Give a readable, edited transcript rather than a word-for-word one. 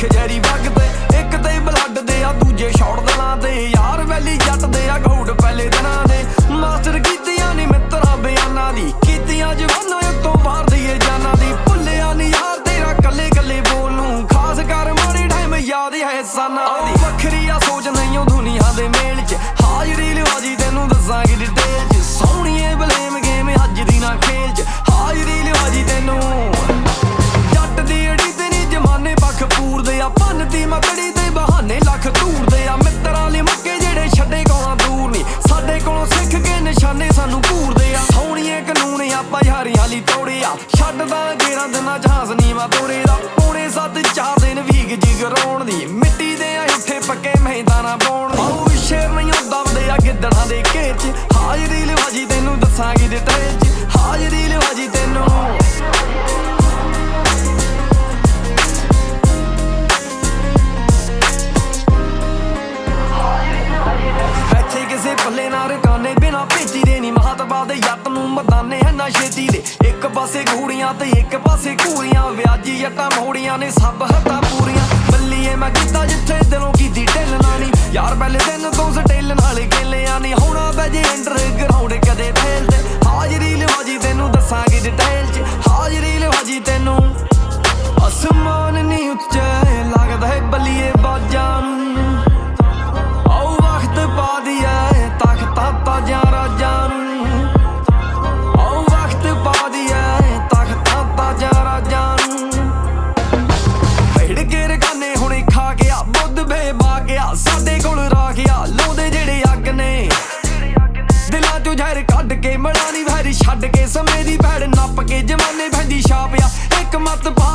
ਖਜੈਰੀ ਵਗਦੇ ਇੱਕ ਤੇ ਬਲੱਡ ਦੇ ਆ ਦੂਜੇ ਸ਼ੌਟ ਦਿਲਾਂ ਦੇ ਯਾਰ ਵੈਲੀ ਜੱਟ ਦੇ ਆ ਗਊੜ ਪਹਿਲੇ ਦਿਨਾਂ ਦੇ ਮਾਸਟਰ ਕੀਤੀਆਂ ਨੀ ਮਿੱਤਰਾਂ ਬਿਆਨਾਂ ਦੀ ਕੀਤੀਆਂ ਜਵਾਨਾਂ ਉੱਤੋਂ ਬਾਹਰ ਦੀਏ ਜਾਨਾਂ ਦੀ ਭੁੱਲਿਆ ਨੀ ਯਾਰ ਤੇਰਾ ਕੱਲੇ ਕੱਲੇ ਬੋਲ ਨੂੰ ਖਾਸ ਕਰ ਮਾੜੇ ਟਾਈਮ ਯਾਦ ਹੈ ਸਾਨਾਂ ਦੀ ਵੱਖਰੀ ਆ ਸੋਚ ਨਹੀਂ ਉਹ ਦੁਨੀਆ ਦੇ ਮੇਲ 'ਚ ਹਾਜ਼ਰੀ ਲਿਵਾਜੀ ਤੈਨੂੰ ਦੱਸਾਂਗੇ ਡਿਟੇਲ 'ਚ ਸੋਹਣੀਏ ਬਲੇਮ ਗੇਮ ਅੱਜ ਦੀ ਨਾ ਖੇਲ 'ਚ ਹਾਜ਼ਰੀ ਲਿਵਾਜੀ ਤੈਨੂੰ ਜੱਟ ਦੀ ਅੜੀ ਤੇ ਨੀ ਜਮਾਨੇ ਪੱਖ ਪੂਰਦੇ ਆ ਭੰਨਤੀ ਮਕੜੀ ਤੇ ਬਹਾਨੇ ਲੱਖ ਧੂਰਦੇ ਆ ਮਿੱਤਰਾਂ ਲਈ ਮੱਕੇ ਜਿਹੜੇ ਛੱਡੇ ਕੋਲਾਂ ਦੂਰ ਨੀ ਸਾਡੇ ਕੋਲੋਂ ਸਿੱਖ ਕੇ ਨਿਸ਼ਾਨੇ ਸਾਨੂੰ ਘੂਰਦੇ ਆ ਸੋਹਣੀਏ ਕਾਨੂੰਨ ਆਪਾਂ ਯਾਰੀਆਂ ਲਈ ਤੋੜੇ ਆ ਛੱਡਦਾ ਗੇਰਾਂ ਦਿਨਾਂ ਜਹਾਜ਼ ਨੀਵਾ ਤੋੜੇ ਦਾ ਪੌਣੇ 7 4 ਦਿਨ ਵੀਗ ਜਿਗਰਾਉਣ ਦੀ ਮਿੱਟੀ ਦੇ ਆ ਇੱਥੇ ਪੱਕੇ ਮਹਿਦਾਨਾ ਪਾਉਣ ਦੀ ਆਓ ਸ਼ੇਰ ਨਹੀਂ ਦਬਦੇ ਆ ਗਿੱਦੜਾਂ ਦੇ ਘੇਰ 'ਚ ਹਾਜ਼ਰੀ ਲਿਵਾਜੀ ਤੈਨੂੰ ਦੱਸਾਂਗੀ ਡਿਟੇਲ 'ਚ ਹਾਜ਼ਰੀ ਲਿਵਾਜੀ ਤੈਨੂੰ ਕਿਸੇ ਪੱਲੇ ਨਾ ਰਕਾਨੇ ਬਿਨਾ ਭੇਜੀ ਦੇ ਨੀ ਮਹਾਤਬਾ ਦੇ ਜੱਟ ਨੂੰ ਮਦਾਨੇ ਹੈ ਨਾ ਛੇਤੀ ਦੇ ਇੱਕ ਪਾਸੇ ਘੂੜੀਆਂ ਤੇ ਇੱਕ ਪਾਸੇ ਘੂਰੀਆਂ ਵਿਆਜੀ ਜੱਟਾਂ ਮੋੜੀਆਂ ਨੇ ਸਭ ਹੱਦਾਂ ਪੂਰੀਆਂ ਬੱਲੀਏ ਮੈਂ ਕੀਤਾ ਜਿੱਥੇ ਦਿਲੋਂ ਕੀਤੀ ਢਿੱਲਣਾ ਨੀ ਯਾਰ ਪਹਿਲੇ ਦਿਨ ਤੋਂ ਸਟੇਲ ਨਾਲੇ ਗੇਲਿਆਂ ਨੀ ਹੋਣਾ ਬੈਜੇ ਅੰਡਰਗਰਾਉਂਡ ਕਦੇ ਫੇਲ ਤੇ ਹਾਜ਼ਰੀ ਲਿਵਾਜੀ ਤੈਨੂੰ ਦੱਸਾਂਗੇ ਡਿਟੇਲ 'ਚ ਹਾਜ਼ਰੀ ਲਿਵਾਜੀ ਤੈਨੂੰ ਅਸਮਾਨ ਨੀ ਉੱਚੇ ਲੱਗਦਾ ਹੈ ਬੱਲੀਏ ਬਾਜਾਂ ਨੂੰ ਪਾ ਦਿਆ ਤਖਤਾਂ ਤਾਜਾਂ ਰਾਜਾਂ ਨੂੰ ਆਓ ਵਕਤ ਪਾ ਦਿਆ ਤਖਤਾਂ ਤਾਜਾਂ ਰਾਜਾਂ ਨੂੰ ਭੇੜ ਕੇ ਰਕਾਨੇ ਹੁਣੇ ਖਾ ਗਿਆ ਬੁੱਧ ਬੇਬਾ ਗਿਆ ਸਾਡੇ ਕੋਲ ਰਾਖਿਆ ਲਾਉਂਦੇ ਜਿਹੜੇ ਅੱਗ ਨੇ ਦਿਲਾਂ ਚੋਂ ਜ਼ਹਿਰ ਕੱਢ ਕੇ ਮੜਾ ਨੀ ਵੈਰ ਛੱਡ ਕੇ ਸਮੇਂ ਦੀ ਭੈੜ ਨੱਪ ਕੇ ਜਮਾਨੇ ਪੈਂਦੀ ਛਾਪਿਆ ਇੱਕ ਮੱਤ ਪਾ